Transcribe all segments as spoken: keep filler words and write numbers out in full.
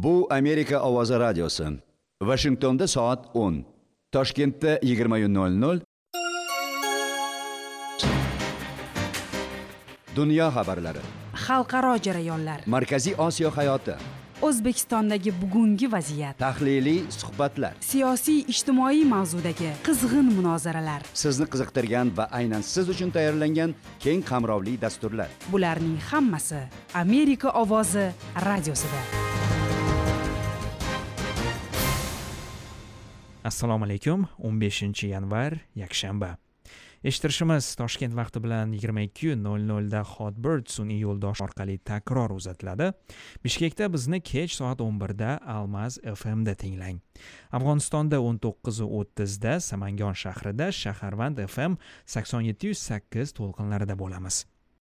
Bu Amerika ovozi radiosi. Washingtonda soat o'n. Toshkentda yigirma nol nol. Dunyo xabarlari. Xalqaro jarayonlar. Markaziy Osiyo hayoti. O'zbekistondagi bugungi vaziyat. Tahliliy suhbatlar. Siyosiy ijtimoiy mavzudagi qizg'in munozaralar. Sizni qiziqtirgan va aynan siz uchun tayyorlangan keng qamrovli dasturlar. Bularning hammasi Amerika ovozi radiosida. Assalomu alaykum. o'n beshinchi yanvar yakshanba. Eshittirishimiz Toshkent vaqti bilan yigirma ikki nol nol da Hotbird sun'iy yo'ldosh orqali takror uzatiladi. Bishkekda bizni kech soat o'n birda Almaz F M da tinglang. Afg'onistonda o'n to'qqiz o'ttiz da Samangon shahrida Shaharvand F M sakson yetti yuz sakkiz to'lqinlarida bo'lamiz.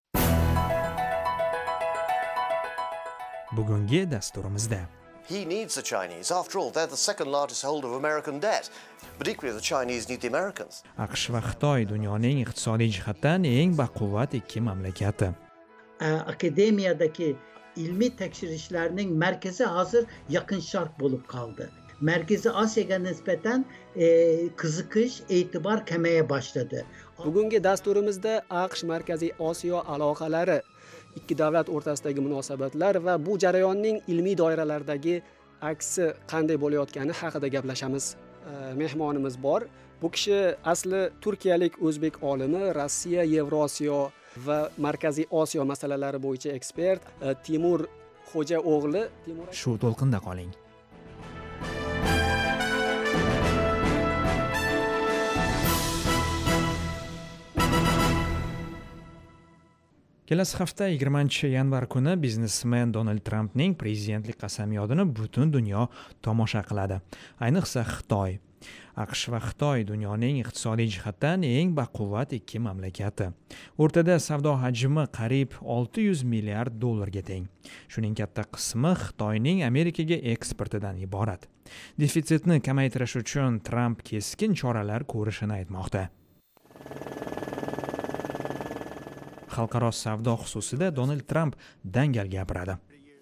Bugungi dasturimizda He needs the Chinese. After all, they're the second largest holder of American debt. But equally, the Chinese need the Americans. AQSh va Xitoy dunyoning iqtisodiy jihatdan eng baquvvat ikki mamlakati. Akademiyadaki ilmi tekshirishlarning merkezi hazır yakın şark bulup kaldı. Merkezi Asya'ya nispeten e, kızıkış, itibar kemeye başladı. Bugungi dasturimizda AQSh Markaziy Osiyo aloqalari, ikki davlat o'rtasidagi munosabatlar va bu jarayonning ilmiy doiralardagi aksi qanday bo'layotgani haqida gaplashamiz. E, mehmonimiz bor. Bu kishi asli turkiyalik o'zbek olimi, Rossiya, Yevrosiyo va Markaziy Osiyo masalalari bo'yicha ekspert e, Timur Xo'jao'g'li. Timur Shu to'lqinda qoling. Kelasi hafta yigirmanchi yanvar kuni biznesmen Donald Trampning prezidentlik qasamyodini butun dunyo tomosha qiladi. Ayniqsa Xitoy. AQSh va Xitoy dunyoning iqtisodiy jihatdan eng baquvvat ikki mamlakati. O'rtada savdo hajmi qariyb olti yuz milliard dollarga teng. Shuning katta qismi Xitoyning Amerikaga eksportidan iborat. Defitsitni kamaytirish uchun Tramp keskin choralar ko'rishini aytmoqda. Xalqaro savdo xususida Donald Trump dangal gapiradi.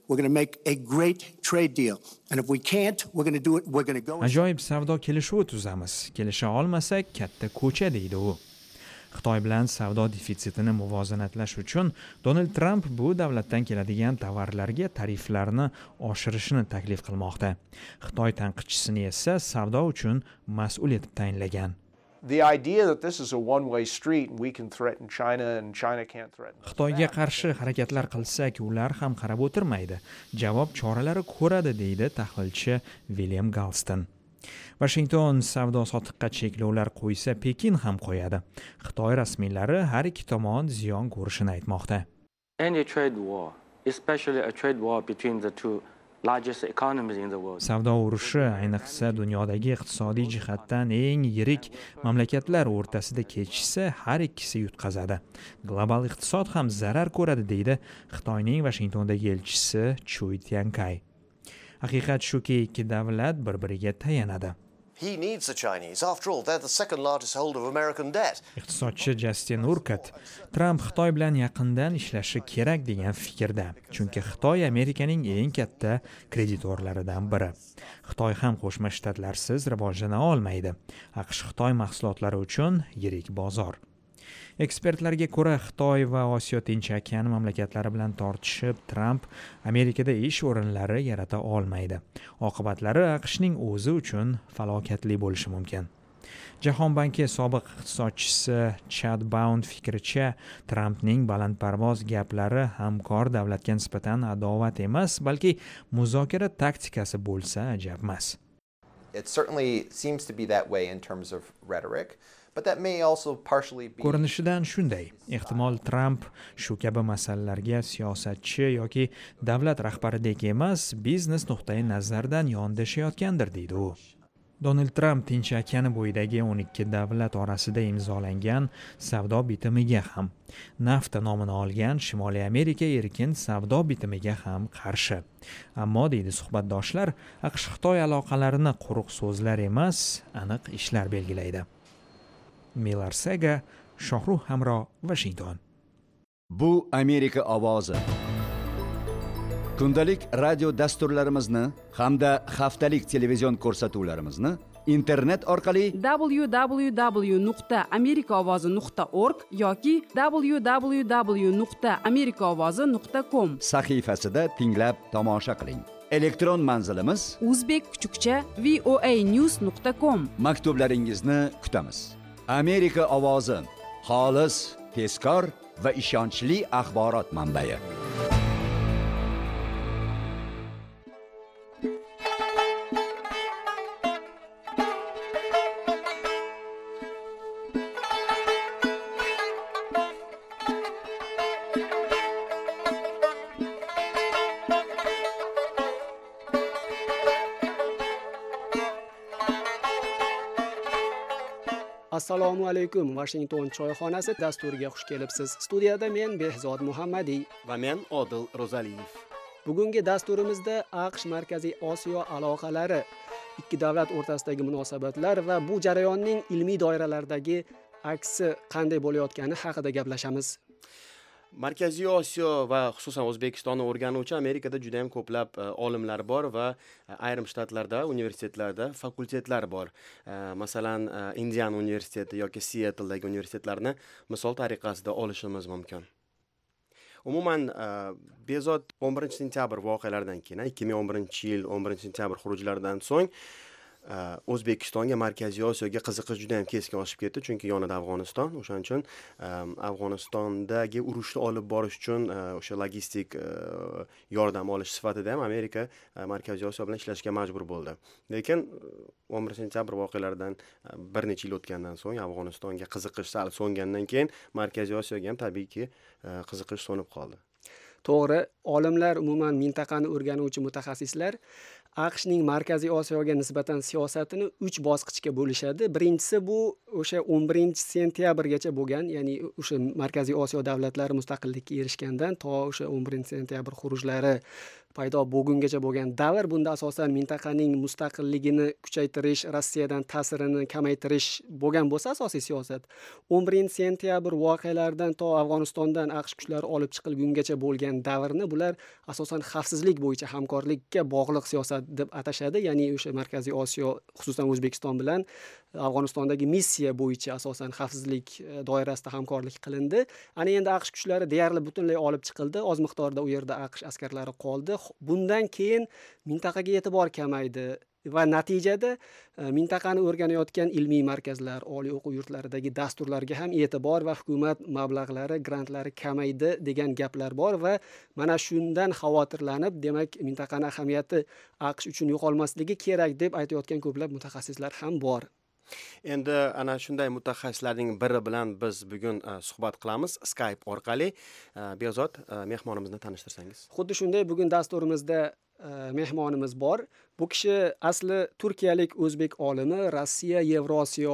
Ajoyib savdo kelishuvi tuzamiz. Kelisha olmasak katta ko'cha deydi u. Xitoy bilan savdo defitsitini muvozanatlash uchun Donald Trump bu davlatdan keladigan tovarlarga tariflarni oshirishni taklif qilmoqda. Xitoy tanqidchisini esa savdo uchun mas'ul etib tayinlagan. The idea that this is a one-way street and we can threaten China and China can't threaten us. Xitoyga qarshi harakatlar qilsak, ular ham qarab o'tirmaydi. Javob choralari ko'radi, deydi tahlilchi William Galston. Washington savdo sotiqqa cheklovlar qo'ysa, Pekin ham qo'yadi. Xitoy rasmiylari har ikki tomon ziyon ko'rishini aytmoqda. Any trade war, especially a trade war between the two largest economies in the world. Savdo urushi ayniqsa dunyodagi iqtisodiy jihatdan eng yirik mamlakatlar o'rtasida kechishsa, har ikkisi yutqazadi. Global iqtisod ham zarar ko'radi, deydi Xitoyning Washingtondagi elchisi Chui Tiankai. Haqiqat shuki, ikki davlat bir-biriga tayanadi. He needs the Chinese. After all, they're the second largest holder of American debt. Iqtisodchi Justin Urquhart Trump Xitoy bilan yaqindan ishlashi kerak degan fikrda. Chunki Xitoy Amerikaning eng katta kreditorlaridan biri. Xitoy ham Qo'shma Shtatlarsiz rivojlana olmaydi. AQSh Xitoy mahsulotlari uchun yirik bozor. Ekspertlarga ko'ra, Xitoy va Osiyo Tinch okeani mamlakatlari bilan tortishib, Trump Amerikada ish o'rinlari yarata olmaydi. Oqibatlari AQShning o'zi uchun falokatli bo'lishi mumkin. Jahon banki sobiq iqtisodchisi Chad Bound fikricha, Trumpning balandparvoz gaplari hamkor davlatga nisbatan adovat emas, balki muzokara taktikasi bo'lsa ajab emas. It certainly seems to be that way in terms of rhetoric. But that may also partially be... Ko'rinishidan shunday. Ehtimol Trump shu kabi masalalarga siyosatchi yoki davlat rahbaridek emas, biznes nuqtai nazardan yondashayotgandir, deydi u. Donald Trump Tinch okeani bo'yidagi o'n ikki davlat orasida imzolangan savdo bitimiga ham, NAFTA nomini olgan Shimoliy Amerika erkin savdo bitimiga ham qarshi. Ammo, deydi suhbatdoshlar, AQSh Xitoy aloqalarini quruq so'zlar emas, aniq ishlar belgilaydi. Miller Sega, Shohruh Hamro, Washington. Bu Amerika ovozi. Kundalik radio dasturlarimizni hamda haftalik televizion ko'rsatuvlarimizni internet orqali w w w nuqta amerika ovozi nuqta org yoki w w w nuqta amerika ovozi nuqta com sahifasida tinglab tomosha qiling. Elektron manzilimiz o'zbek kuchukcha voa news nuqta com. Maktublaringizni kutamiz. Amerika ovozi, xolis, tezkor va ishonchli axborot manbai. Assalomu alaykum. Washington choyxonasi dasturiga xush kelibsiz. Studiyada men Behzod Muhammadiy va men Odil Ro'zaliyev. Bugungi dasturimizda AQSh Markaziy Osiyo aloqalari, ikki davlat o'rtasidagi munosabatlar va bu jarayonning ilmiy doiralardagi aksi qanday bo'layotgani haqida gaplashamiz. Markaziy Osiyo va xususan O'zbekistonni o'rganuvchi Amerikada juda ham ko'plab olimlar bor va ayrim shtatlarda, universitetlarda fakultetlar bor. Masalan, Indiana universiteti yoki Seattledagi universitetlarni misol tariqasida olishimiz mumkin. Umuman Behzod o'n birinchi sentyabr voqealaridan keyin, ikki ming o'n birinchi yil o'n birinchi sentyabr xurujlaridan so'ng O'zbekistonga, Markaziy Osiyoga qiziqish juda ham keskin oshib ketdi, chunki yonida Afg'oniston. O'shaning uchun Afg'onistondagi urushni olib borish uchun o'sha logistik yordam olish sifatida ham Amerika Markaziy Osiyo bilan ishlashga majbur bo'ldi. Lekin o'n birinchi sentyabr voqealaridan bir necha yil o'tgandan so'ng Afg'onistonga qiziqish sal so'ngandan keyin Markaziy Osiyoga ham tabiiyki qiziqish so'nib qoldi. To'g'ri, olimlar, umuman mintaqani o'rganuvchi mutaxassislar AQShning Markaziy Osiyoga nisbatan siyosatini uch bosqichga bo'lishadi. Birinchisi bu o'sha o'n birinchi sentyabrgacha bo'lgan, ya'ni o'sha Markaziy Osiyo davlatlari mustaqillikka erishgandan to o'sha o'n birinchi sentyabr xurujlari paydo bo'lgungacha bo'lgan davr. Bunda asosan mintaqaning mustaqilligini kuchaytirish, Rossiyadan ta'sirini kamaytirish bo'lgan bo'lsa asosiy siyosat. o'n birinchi sentyabr voqealaridan to Afg'onistondan AQSh kuchlari olib chiqilgungacha bo'lgan davrni bular asosan xavfsizlik bo'yicha hamkorlikka bog'liq siyosat deb atashadi. Ya'ni o'sha Markaziy Osiyo, xususan O'zbekiston bilan Afg'onistondagi missiya bo'yicha asosan xavfsizlik doirasida hamkorlik qilindi. Ana endi AQSh kuchlari deyarli butunlay olib chiqildi. Oz miqdorda u yerda AQSh askarlari qoldi. Bundan keyin mintaqaga e'tibor kamaydi va natijada mintaqani o'rganayotgan ilmiy markazlar, oliy o'quv yurtlaridagi dasturlarga ham e'tibor va hukumat mablag'lari, grantlari kamaydi degan gaplar bor va mana shundan xavotirlanib, demak, mintaqaning ahamiyati AQSh uchun yo'qolmasligi kerak deb aytayotgan ko'plab mutaxassislar ham bor. Endi ana shunday mutaxassislarning biri bilan biz bugun suhbat qilamiz Skype orqali. Behzod, mehmonimizni tanishtirsangiz. Xuddi shunday, bugun dasturimizda mehmonimiz bor. Bu kishi asli turkiyalik o'zbek olimi, Rossiya, Yevrosiyo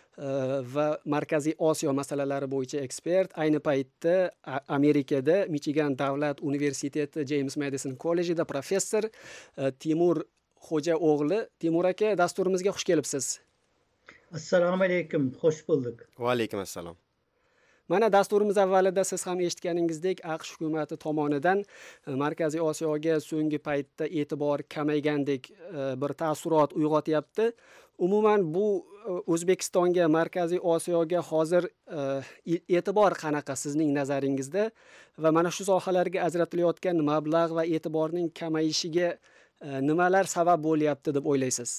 va Markaziy Osiyo masalalari bo'yicha ekspert. Ayni paytda Amerikada Michigan davlat universiteti James Madison kollejida professor Timur Xo'jao'g'li. Timur aka, dasturimizga xush kelibsiz. Assalomu alaykum, xush bulduk. Va alaykum assalom. Mana dasturimiz avvalida siz ham eshitganingizdek, AQSh hukumati tomonidan Markaziy Osiyoga so'nggi paytda e'tibor kamaygandek bir taassurot uyg'otyapti. Umuman bu O'zbekistonga, Markaziy Osiyoga hozir e'tibor qanaqa sizning nazaringizda va mana shu sohalarga ajratilayotgan mablag' va e'tiborning kamayishiga nimalar sabab bo'lyapti deb o'ylaysiz?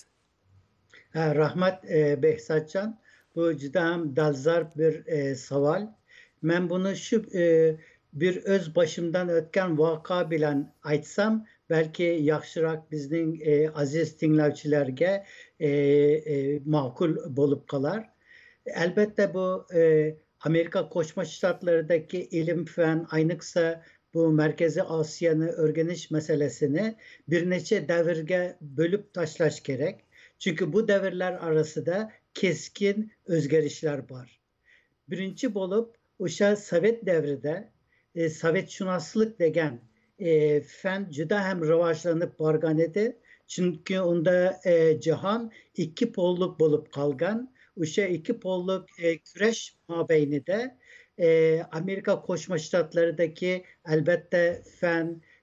Rahmat Behzodjon, bu juda ham dolzarb bir e, savol. Men bunu şu e, bir öz başımdan ötken vaka bilen aytsam, belki yaxşırak bizning e, aziz tinglovchilarga e, e, ma'qul bo'lib qolar. Elbette bu e, Amerika Koçma Ştatları'daki ilim fen, ayniqsa bu Merkezi Asya'nı öğreniş meselesini bir neçe devirge bölüp taşlaş gerek. Çünkü bu devirler arasında keskin özgerişler var. Birinci bolup uşa Sovet devride e, Sovetşunaslık degen e, fen juda hem rivajlanıp bargan edi. Çünkü onda e, cihan iki polluk bolup kalgan. Uşa iki polluk e, küreş mabeyni de e, Amerika Koçma Ştatları'daki elbette fen,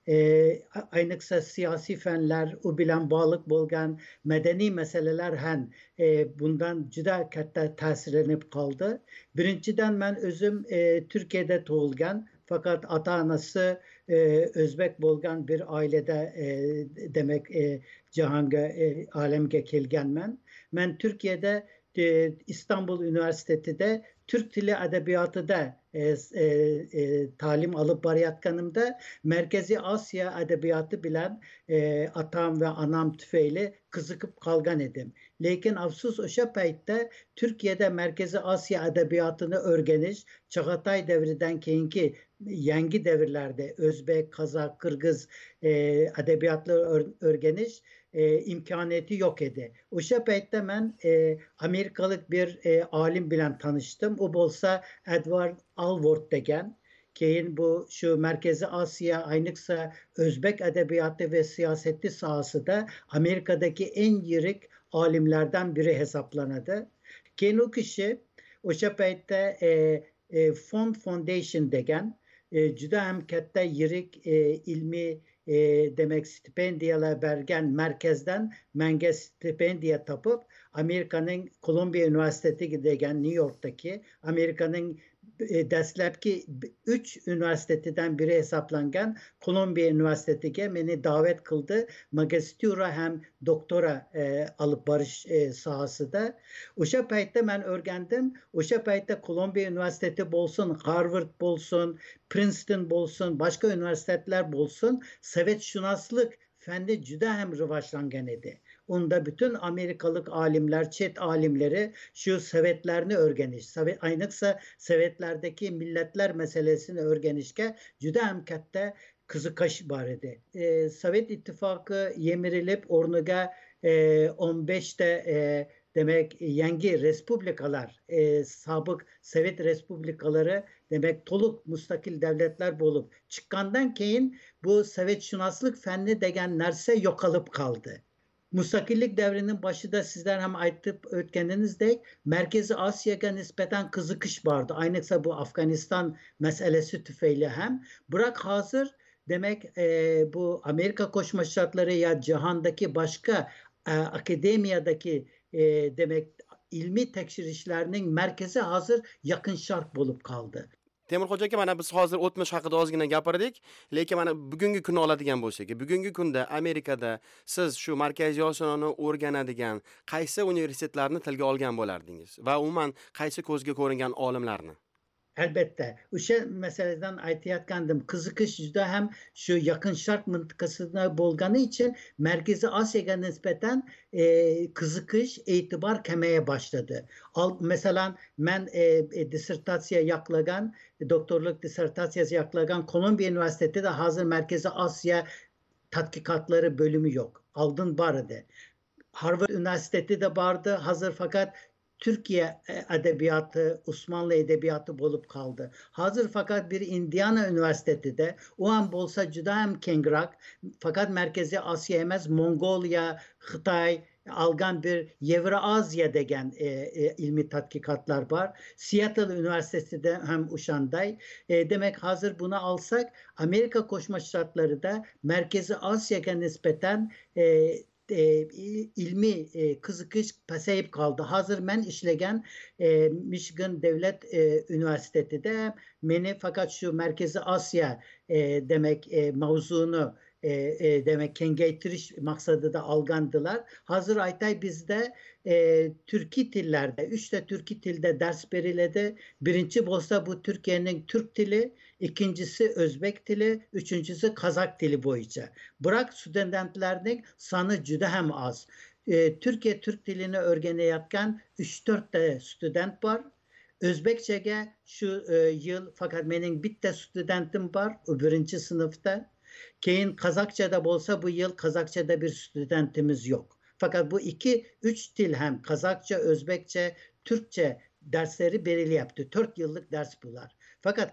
e, ayniqsa siyasi fənlər, o bilan bağlıq bolğan mədəni məsələlər hən e, bundan juda katta ta'sirlanib qaldı. Birincidən mən özüm e, Türkiye'de doğulgan fakat ata-anası e, Özbek bolğan bir ailede e, demek e, cihanga e, alemge kelgan mən. Mən Türkiye'de e, İstanbul Üniversitesi'de Türk Dili Edebiyatı'da e, e, e, talim alıp barayatkanımda Merkezi Asya Edebiyatı bilen e, atam ve anam tüfeyle kızıkıp kalgan edim. Lakin afsus oşa paytda Türkiye'de Merkezi Asya Edebiyatı'nı örgeniş, Çağatay devriden keyinki yangi devirlerde Özbek, Kazak, Kırgız e, edebiyatları örgeniş e, imkaniyeti yok idi. Oşa paytda ben e, Amerikalık bir e, alim bilen tanıştım. O bolsa Edward Alvord degen. Keyin bu şu Merkezi Asya ayniqsa Özbek edebiyatı ve siyaseti sahası da Amerika'daki en yirik alimlerden biri hesaplanadı. Keyin o kişi oşa paytda e, e, Fond Foundation degen e, juda hem katta yirik e, ilmi e, demek stipendiyalar bergen merkezden menge stipendiya tapıp Amerika'nın Columbia Üniversitesi degen New York'taki Amerika'nın e, dastlabki üç üniversiteden biri hesaplangan Columbia Üniversitesi'ne beni davet kıldı. Magistura hem doktora e, alıp barış e, sahası da. Oşa paytda ben örgendim. Oşa paytda Columbia Üniversitesi bolsun, Harvard bolsun, Princeton bolsun, başka üniversiteler bolsun. Sovet şunaslık fende juda hem rıvaçlangan idi. Onda bütün Amerikalık alimler, çet alimleri şu Sovetlerini örgeniş. Sovet, ayniqsa Sovetlerdeki milletler meselesini örgenişke juda hem katta kızıkaş bar idi. E, Sovet İttifakı yemirilip ornuga e, on beşte e, demek yangi respublikalar, e, sabık Sovet respublikaları demek toluk mustakil devletler bulup çıkkandan keyin bu Sovet şunaslık fenni degen nerse yokalıp kaldı. Mustakillik devrinin başı da sizler hem aytıp ötkeninizdek Merkezi Asya'ya nispeten kızıkış vardı. Aynıksa bu Afganistan meselesi tüfeyle hem. Bırak hazır demek e, bu Amerika Koşma Şartları ya cihandaki başka e, akademiyadaki e, demek ilmi tekşirişlerinin merkezi hazır yakın şark bulup kaldı. Temurxo'ja aka, mana biz hozir o'tmish haqida ozgina gapirdik, lekin mana bugungi kunni oladigan bo'lsak, bugungi kunda Amerikada siz shu Markaziy Osiyoni o'rganadigan qaysi universitetlarni tilga olgan bo'lardingiz va umuman qaysi ko'zga ko'ringan olimlarni? Elbette. Uşa meseleden aytayatkandım. Kızıkış juda hem şu yakın şark mıntıkasına bolganı için Merkezi Asya'ya nispeten e, kızıkış itibar kemeye başladı. Al, mesela ben e, e, disertasiya yaklagan, doktorluk disertasiyası yaklagan Columbia Üniversitesi'de hazır Merkezi Asya Tatkikatları bölümü yok. Aldın barıdı. Harvard Üniversitesi de vardı hazır fakat Türkiye edebiyatı, Osmanlı edebiyatı bulup kaldı. Hazır fakat bir Indiana Üniversitesi'de o an bolsa juda hem kengrak fakat Merkezi Asya emez Mongolia, Xitay algan bir Yevrasya degen e, e, ilmi tatkikatlar var. Seattle Üniversitesi'de hem Uşanday. E, demek hazır bunu alsak Amerika Koşma Şartları da Merkezi Asya'ya nispeten e, E, ilmi e, kızıkış pasayıp kaldı. Hazır ben işlegen e, Michigan Devlet e, Üniversitesi'de beni fakat şu Merkezi Asya e, demek e, mavzunu e, e, demek kengeytiriş maksadı da algandılar. Hazır aytay bizde e, Türki dillerde, üçte Türki dilde ders veriledi. Birinci bolsa bu Türkiye'nin Türk dili, ikincisi Özbek dili, üçüncüsü Kazak dili boyunca. Bırak studentlerinin sanı juda hem az. E, Türkiye Türk dilini öğreniyatken üç dört de student var. Özbekçe'ye şu e, yıl fakat benim bitte studentim var o birinci sınıfta. Keyin Kazakça'da bolsa bu yıl Kazakça'da bir studentimiz yok. Fakat bu iki, üç dil hem Kazakça, Özbekçe, Türkçe dersleri belirli yaptı. Dört yıllık ders bunlar. Fakat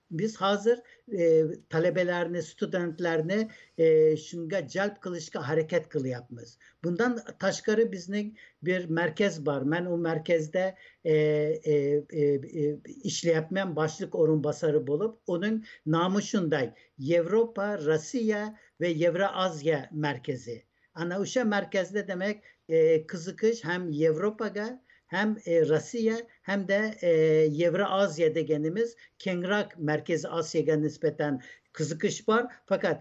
biz hazır e, talebelerini, studentlerini e, şunga celp kılışka hareket kılyapmiz. Bundan taşkarı bizning bir merkez var. Ben o merkezde e, e, e, e, işleyapmen başlık orunbasarı bulup onun namı şunday. Avrupa, Rusya ve Evrazya merkezi. Ana uşa merkezde demek e, kızıkış hem Avrupa'ga hem e, Rusya hem de e, Evrazya degenimiz Kengrak Merkezi Asya'ya nispeten kızıkış var. Fakat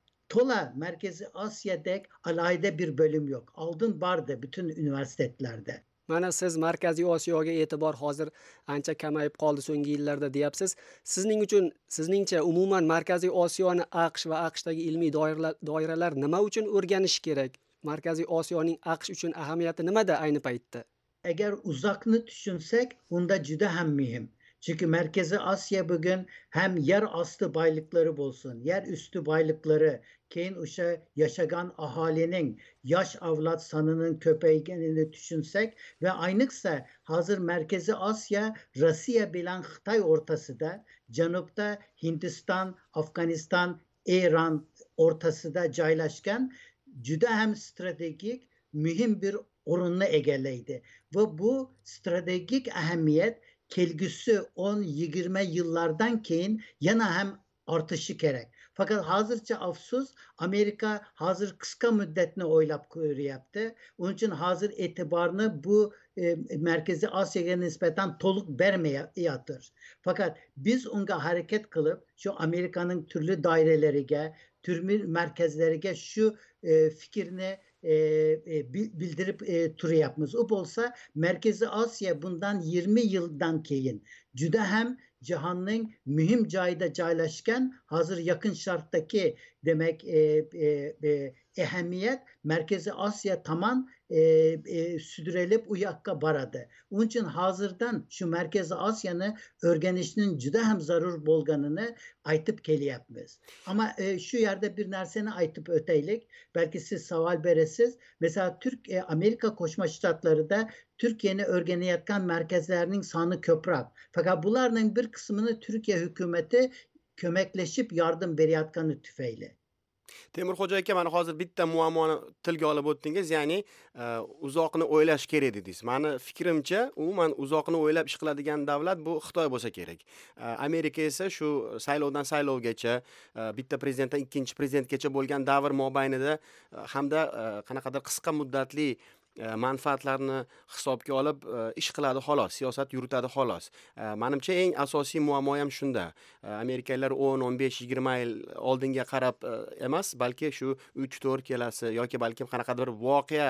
Tola Merkezi Asya'da alayda bir bölüm yok. Aldın vardı bütün üniversitelerde. Mana siz Markaziy Osiyoga e'tibor hozir ancha kamayib qoldi so'nggi yillarda deyapsiz. Sizning uchun, sizningcha umuman Markaziy Osiyoni AQSh va AQShdagi ilmiy doiralar, doiralar nima uchun o'rganish kerak? Markaziy Osiyoning AQSh uchun ahamiyati nimada ayni paytda? Eğer uzakını düşünsek bunda juda ham mühim. Çünkü Merkezi Asya bugün hem yer astı baylıkları bulsun, yer üstü baylıkları, keyin uşa yaşagan ahalinin yaş avlat sanının köpeygenini düşünsek ve aynıksa hazır Merkezi Asya, Rusya bilen Xitay ortasıda, Canupta Hindistan, Afganistan, İran ortasıda caylaşken juda hem stratejik mühim bir orunlu egeleydi. Ve bu stratejik ehemmiyet kelgüsü on yirmi yıllardan keyin yana hem artışı gerek. Fakat hazırca afsus Amerika hazır kısa müddetine oylap kuyruğu yaptı. Onun için hazır itibarını bu e, Merkezi Asya'ya nispeten toluk vermeye yatır. Fakat biz onga hareket kılıp şu Amerika'nın türlü dairelerine, türlü merkezlerine şu e, fikrini E, e, bildirip e, turu yapmamız. O olsa Merkezi Asya bundan yirmi yıldan keyin juda hem cihanın mühim cayda caylaşken hazır yakın şarttaki demek e, e, e, ehemmiyet Merkezi Asya tamam e, e, südürelip uyakka baradı. Onun için hazırdan şu Merkezi Asya'nı örgenişinin juda hem zarur bolganını aytıp keli yapmamız. Ama e, şu yerde bir narseni aytıp öteylik. Belki siz saval beresiz. Mesela Türk e, Amerika Koşma Ştatları da Türkiye'ni örgeniyatkan merkezlerinin sanı köprak. Fakat bunların bir kısmını Türkiye hükümeti kömekleşip yardım beriyatkanı tüfeyle. Temurxo'ja aka, mana hozir bitta muammoni tilga olib o'tdingiz, ya'ni uzoqni o'ylash kerak dedingiz. Mani fikrimcha, umuman uzoqni o'ylab ish qiladigan davlat bu Xitoy bo'lsa kerak. Amerika esa shu saylovdan saylovgacha, bitta prezidentdan ikkinchi prezidentgacha bo'lgan davr mobaynida hamda qanaqadir qisqa muddatli manfaatlarni hisobga olib ish qiladi xolos, siyosat yuritadi xolos. Menimcha eng asosiy muammo ham shunda. Amerikaliklar o'n, o'n besh, yigirma yil oldinga qarab emas, balki shu uch to'rt kelasi yoki balkim qanaqadir bir voqea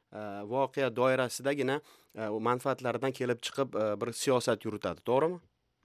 voqea doirasidagina manfaatlaridan kelib chiqib bir siyosat yuritadi, to'g'rimi?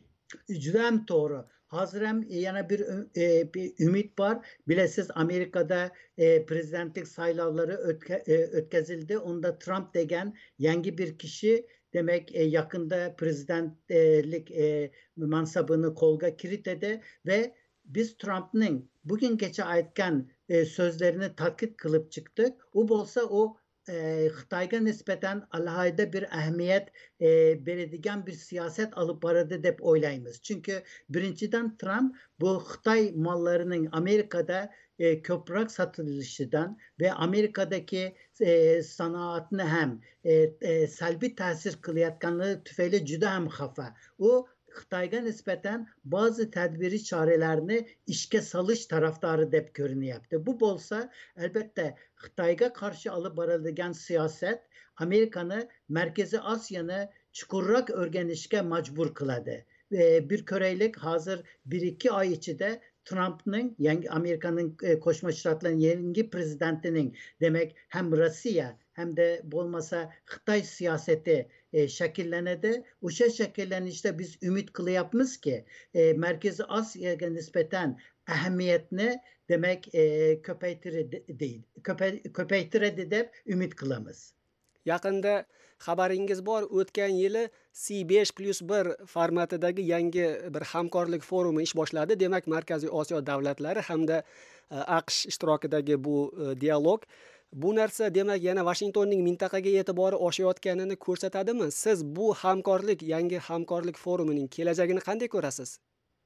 Juda ham to'g'ri. Hazır hem yana bir, e, bir ümit var. Bilesiz Amerika'da e, prezidentlik saylavları ötke, e, ötkezildi. Onda Trump degen yangi bir kişi demek e, yakında prezidentlik e, mansabını kolga kiritedi ve biz Trump'ın bugün geçe aytkan e, sözlerini takip kılıp çıktık. O bolsa o Xitayga nispeten alayda bir ehemmiyet e, beredigen bir siyaset alıp baradı dep oylayımız. Çünkü birinciden Trump bu Xitay mallarının Amerika'da e, köprak satılışından ve Amerika'daki e, sanatını hem e, e, selbi tesir kılayatkanlığı tüfeyle juda hem hafa. O Xitayga nispeten bazı tedbiri çarelerini işke salış taraftarı dep körünü yaptı. Bu bolsa elbette Xitayga karşı alıp barıldıgan siyaset Amerika'nı Merkezi Asya'nı çukurrak örgenişke macbur kıladı. Ve bir köreylik hazır bir iki ay içinde Trump'ın yani Amerika'nın e, Koşma Ştatları'nın yeni prezidentinin demek hem Rusya hem de bolmasa Xitay siyaseti e, şekillenedi. O şey şekillenişte biz ümit kılayapmız ki e, Merkezi Asya'ya nispeten ehemmiyetini demek e, köpeytire değil. Köpe, köpeytire dedip ümit kılamız. Yaqinda xabaringiz bor, o'tgan yili C besh plus bir formatidagi yangi bir hamkorlik forumi ish boshladi. Demak, Markaziy Osiyo davlatlari hamda AQSh ishtirokidagi bu dialog bu narsa demak yana Washingtonning mintaqaga e'tibori oshayotganini ko'rsatadimi? Siz bu hamkorlik, yangi hamkorlik forumining kelajagini qanday ko'rasiz?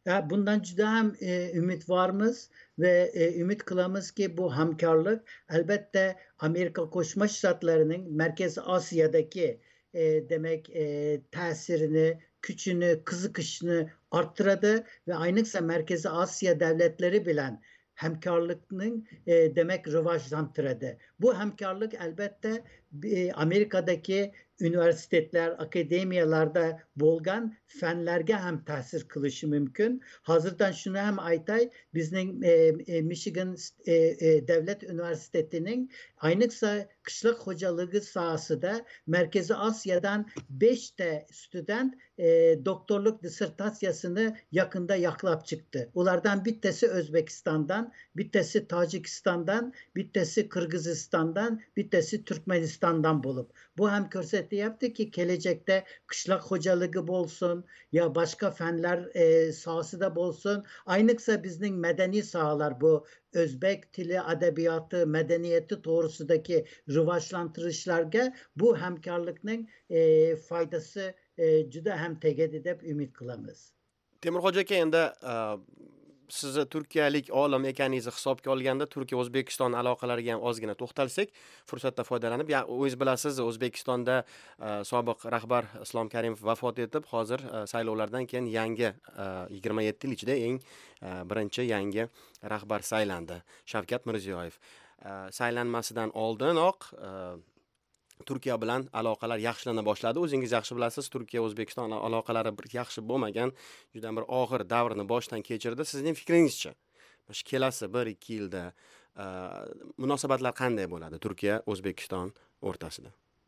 Ya bundan juda ham e, ümit varmız ve e, ümit kılamız ki bu hamkarlık elbette Amerika Koşma Ştatları'nın Merkez Asya'daki e, demek e, tesirini, küçüğünü, kızıkışını arttırdı ve aynıksa Merkez Asya devletleri bilen hemkarlığının e, demek rövaşlandırdı. Bu hemkarlık elbette e, Amerika'daki üniversiteler, akademiyalarda bolgan fenlerge hem tesir kılışı mümkün. Hazırdan şunu hem aytay, bizim e, e, Michigan e, e, Devlet Üniversitesi'nin aynıksa kışlık hocalığı sahası da Merkezi Asya'dan beş de student e, doktorluk disertasyasını yakında yaklap çıktı. Onlardan bir tanesi Özbekistan'dan, bir tanesi Tacikistan'dan, bir tanesi Kırgızistan'dan, bir tanesi Türkmenistan'dan bulup. Bu hem körseti yaptı ki gelecekte kışlak hocalığı bolsun ya başka fenler e, sahası da bolsun. Aynıksa bizim medeni sahalar bu Özbek dili, edebiyatı, medeniyeti doğrusundaki rıvaçlandırışlarga bu hemkarlıkның e, faydası e, juda hem tegedi deb ümit qilamiz. Temurxo'ja aka, endi sizni turkiyalik olim ekaningizni hisobga olganda Turkiya O'zbekiston aloqalariga ham ozgina to'xtalsak, fursatdan foydalanib, ya o'zingiz bilasiz, O'zbekistonda sobiq rahbar Islom Karimov vafot etib, hozir saylovlardan keyin yangi yigirma yetti yil ichida eng birinchi yangi rahbar saylandi, Shavkat Mirziyoyev. Saylanmasidan oldinoq Turkiya bilan aloqalar yaxshilana boshladi. O'zingiz yaxshi bilasiz, Turkiya O'zbekiston aloqalari bir yaxshi bo'lmagan, juda bir og'ir davrni boshdan kechirdi. Sizning fikringizcha, mana shu kelasi bir ikki yilda munosabatlar qanday bo'ladi Turkiya O'zbekiston o'rtasida?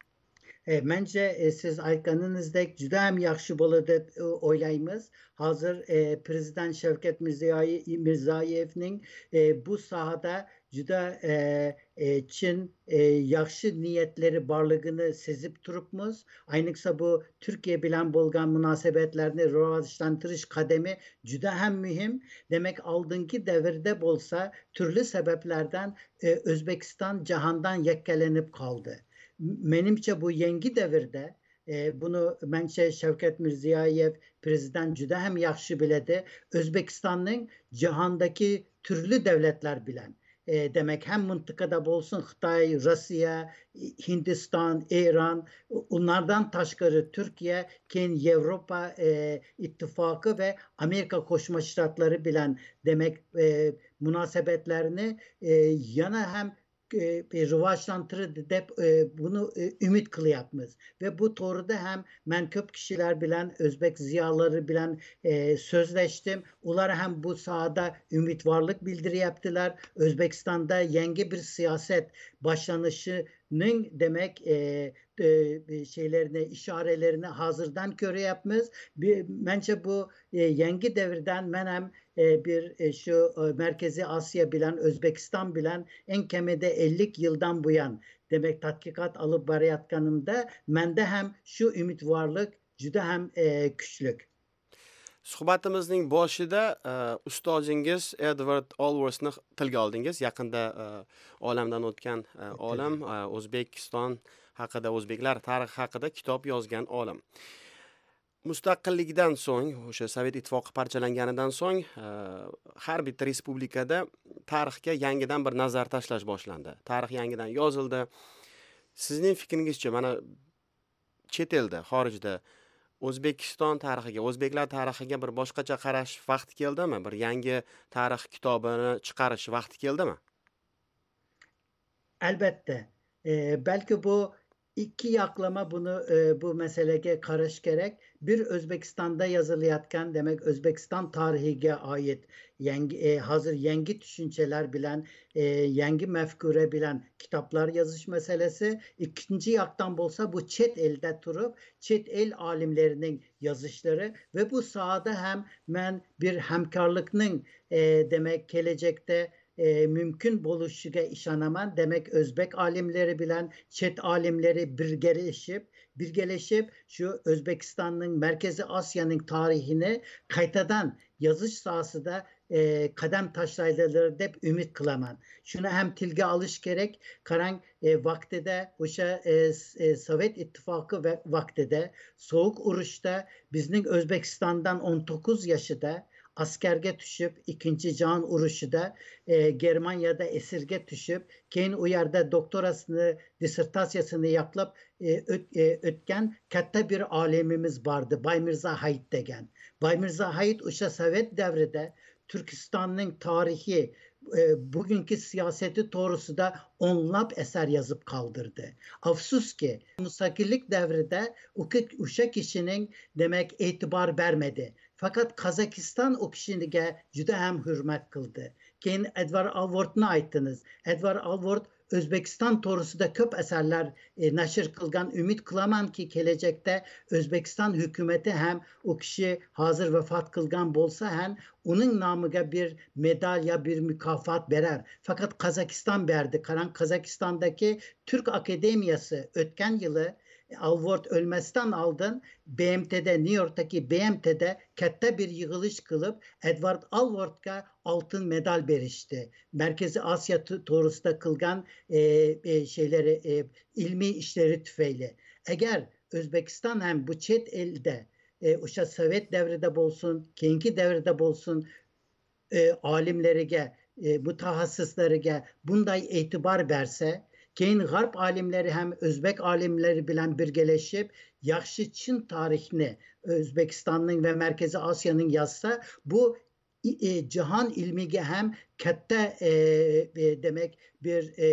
E, bence e, siz aytganınızdek juda ham yaxshi bo'ladi deb e, o'ylaymiz. Hozir e, Prezident Shavkat Mirziyoyevning e, bu sahada juda e, e, Çin e, yaxshi niyetleri barlığını sezip turupmiz. Aynıksa bu Türkiye bilen bolgan münasebetlerini rivojlantirish kademi juda ham mühim. Demek aldığınki devirde bolsa türlü sebeplerden e, Özbekistan cahandan yekkelenip kaldı. Menimçe bu yengi devirde e, bunu bence Shavkat Mirziyoyev prezident juda hem yaxshi biledi. Özbekistan'ın cihandaki türlü devletler bilen. E, demek hem mıntıkada bolsun Xitay, Rusya, Hindistan, İran, onlardan taşkarı Türkiye, kendi Avrupa e, ittifakı ve Amerika Koşma Ştatları bilen demek e, münasebetlerini e, yana hem e, rıvaçlandırır dep e, bunu e, ümit kılayapmız. Ve bu doğruda hem ben köp kişiler bilen, Özbek ziyaları bilen e, sözleştim. Onlar hem bu sahada ümit varlık bildiri yaptılar. Özbekistan'da yeni bir siyaset başlanışının demek e, e, şeylerine, işarelerine hazırdan köre yapmış. Bence bu e, yeni devirden ben hem e, bir e, şu e, Merkezi Asya bilen, Özbekistan bilen en kemede elli yıldan bu yan demek tatkikat alıp barayatkanımda mende hem şu ümit varlık juda hem e, küçlük. Suhbatimizning boshida ustozingiz Edward Allworthni tilga oldingiz. Yaqinda olamdan o'tgan olim, O'zbekiston haqida, o'zbeklar tarixi haqida kitob yozgan olim. Mustaqillikdan so'ng, o'sha Sovet ittifoqi parchalanganidan so'ng, har bitta respublikada tarixga yangidan bir nazar tashlash boshlandi. Tarix yangidan yozildi. Sizning fikringizcha, mana chet elda, xorijda O'zbekiston tarixiga, o'zbeklar tarixiga bir boshqacha qarash vaqti keldimi? Bir yangi tarix kitobini chiqarish vaqti keldimi? Elbette. Ee, belki bu iki yaklama bunu e, bu meseleye karış gerek. Bir Özbekistan'da yazılayatken demek Özbekistan tarihine ait yengi, e, hazır yengi düşünceler bilen, e, yengi mefkure bilen kitaplar yazış meselesi. İkinci yaktan bolsa bu çet elde turup çet el alimlerinin yazışları ve bu sahada hem ben bir hemkarlıkның e, demek gelecekte E, mümkün buluşuga işanaman demek Özbek alimleri bilen çet alimleri birgeleşip birgeleşip şu Özbekistan'ın Merkezi Asya'nın tarihini kaytadan yazış sahası da e, kadem taşlayları dep ümit kılaman. Şuna hem tilge alış gerek karan e, vaktede uşa e, e, Sovet İttifakı ve vaktede soğuk uruşta bizim Özbekistan'dan on dokuz yaşında askerge düşüp ikinci Can Uruşu'da e, Germanya'da esirge düşüp keyin u yerda doktorasını, dissertasiyasını yapıp e, öt, e, ötken katta bir alemimiz vardı. Baymirza Hayit degen. Baymirza Hayit uşa Sovet devrede Türkistan'ın tarihi e, bugünkü siyaseti doğrusu da onlap eser yazıp kaldırdı. Afsus ki müstakillik devrede uşa kişinin demek itibar vermedi. Fakat Kazakistan o kişiye juda hem hürmet kıldı. Keyin Edward Alvort'unu ayttınız. Edward Alvort Özbekistan torusu da köp eserler e, naşır kılgan ümit kılaman ki gelecekte Özbekistan hükümeti hem o kişi hazır vefat kılgan bolsa hem onun namıga bir medalya bir mükafat verer. Fakat Kazakistan verdi. Karan Kazakistan'daki Türk Akademiyası ötken yılı Alvord ölmezden aldın B M T'de New York'taki B M T'de katta bir yığılış kılıp Edward Alvord'a altın medal verişti. Merkezi Asya torusunda kılgan e, e, şeyleri e, ilmi işleri tüfeyle. Eğer Özbekistan hem bu çet elde e, uşa Sovet devrede bolsun, keyinki devrede bolsun e, alimlerine, e, mutahassıslarına bunday itibar verse keyin Garp alimleri hem Özbek alimleri bilen birgeleşip yaxşı Çin tarihini Özbekistan'ın ve Merkezi Asya'nın yazsa bu e, cihan ilmige hem katta e, e, demek bir e,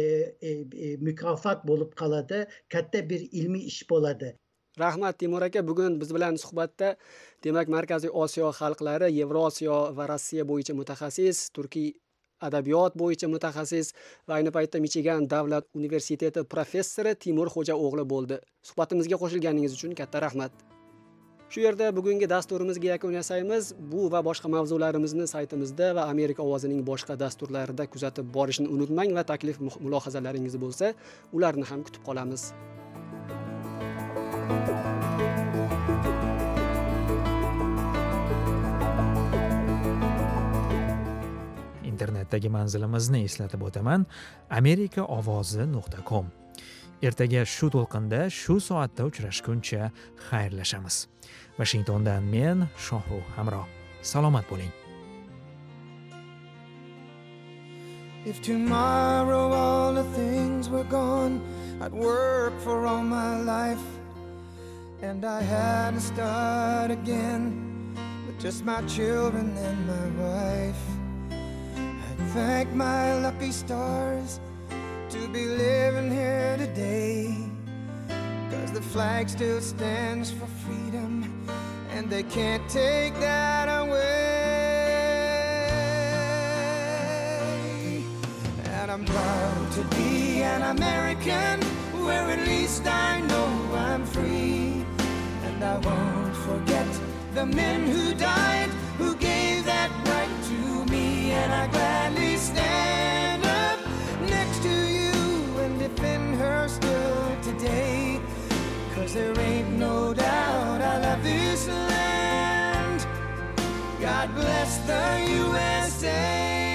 e, mükafat bolup kaladı, katta bir ilmi iş boladı. Rahmat Timur aka, bugun biz bilan suhbatda demak Markaziy Osiyo xalqlari, Yevrosiyo va Rossiya bo'yicha mutaxassis, Turkiy adabiyot bo'yicha mutaxassis va ayni paytda Michigan davlat universiteti professori Timur Xo'jao'g'li bo'ldi. Suhbatimizga qo'shilganingiz uchun katta rahmat. Shu yerda bugungi dasturimizga yakun yasaymiz. Bu va boshqa mavzularimizni saytimizda va Amerika ovozining boshqa dasturlarida kuzatib borishni unutmang va taklif mulohazalaringiz bo'lsa, ularni ham kutib qolamiz. Internetdagi manzilimizni eslatib o'taman: amerika ovozi nuqta com. Ertaga shu to'lqinda, shu soatda uchrashguncha xayrlashamiz. Washingtondan men Shohrux Hamro. Salomat bo'ling. If tomorrow all the things were gone, I'd work for all my life, and I had to start again with just my children and my wife. Thank my lucky stars to be living here today, 'cause the flag still stands for freedom and they can't take that away. And I'm proud to be an American, where at least I know I'm free. And I won't forget the men who died, who gave that right to me. And I gladly stand up next to you and defend her still today, 'cause there ain't no doubt I love this land. God bless the U S A.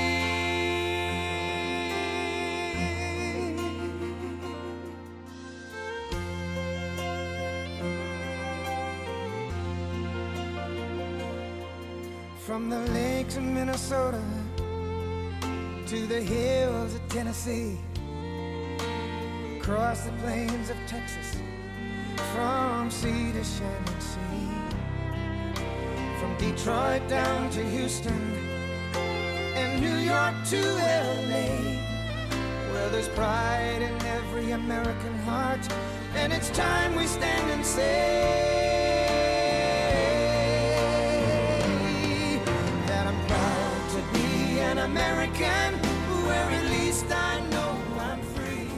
From the lakes of Minnesota to the hills of Tennessee, across the plains of Texas, from sea to shining sea, from Detroit down to Houston and New York to L A, where there's pride in every American heart, and it's time we stand and say an American, where at least I know I'm free.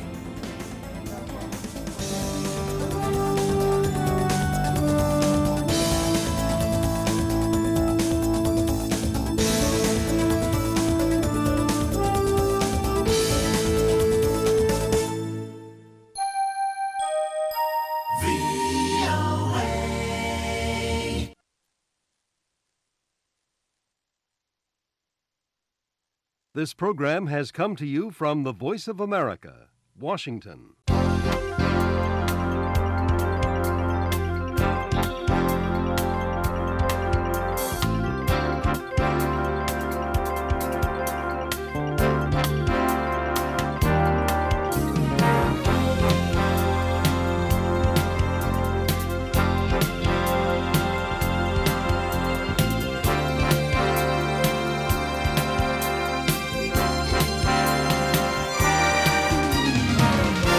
This program has come to you from the Voice of America, Washington.